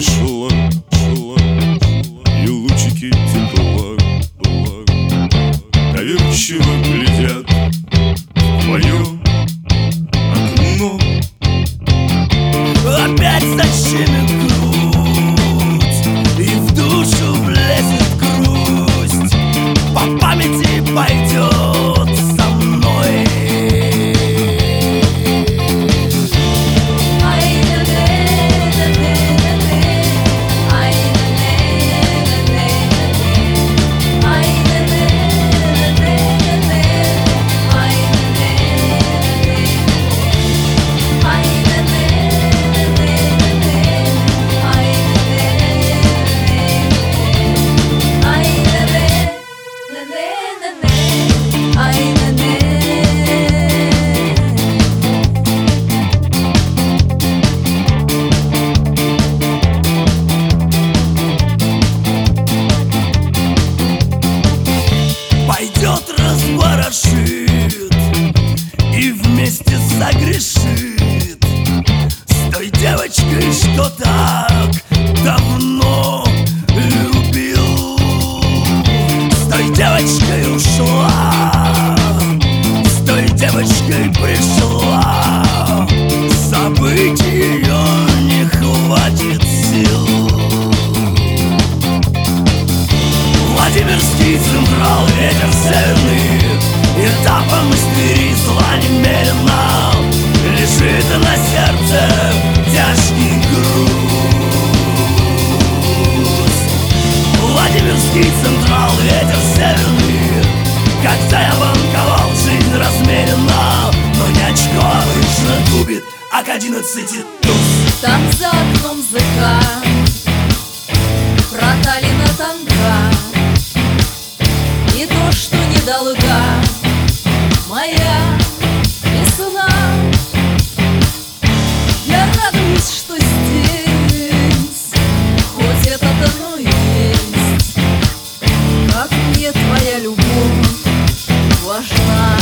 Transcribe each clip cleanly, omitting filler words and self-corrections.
шла, и лучики тепла доверчиво глядят в мое окно. Опять защемит грудь, и в душу влезет грусть. По памяти пойдет со мной. Пойдет, разворошит и вместе согрешит с той девочкой, что так давно любил. С той девочкой ушла, с той девочкой пришла. Забыть ее не хватит сил. Владимирский централ, ветер северный, этапом из Твери зла немерено. Лежит на сердце тяжкий груз. Владимирский централ, ветер северный, когда я банковал, жизнь размерена. Но не очко обычно губит, а к 11 туз. Там за окном ЗК проталина тонка, и то, что не долга моя весна. Я радуюсь, что здесь хоть это но есть. Как мне твоя любовь важна.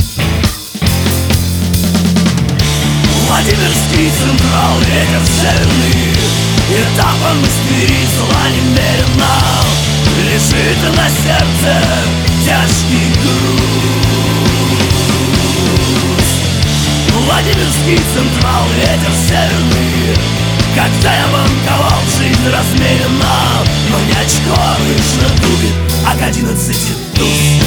Владимирский централ, ветер северный, этапом из Твери зла немерено. Лежит на сердце тяжкий груз. Владимирский централ, ветер северный, когда я банковал, жизнь размерена. Но не очко обычно дубит, а к 11 туз.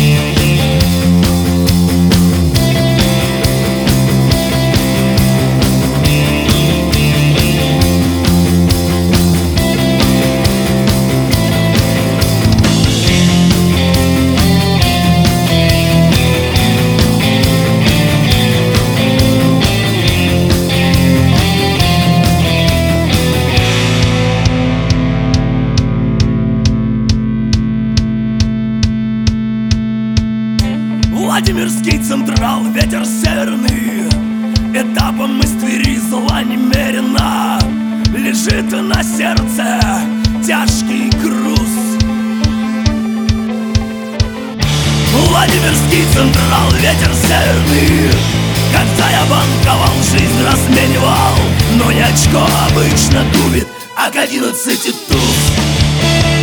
Владимирский централ, ветер северный, этапом из Твери зла немерено. Лежит на сердце тяжкий груз. Владимирский централ, ветер северный, когда я банковал, жизнь разменивал. Но не очко обычно губит, а к 11 туз.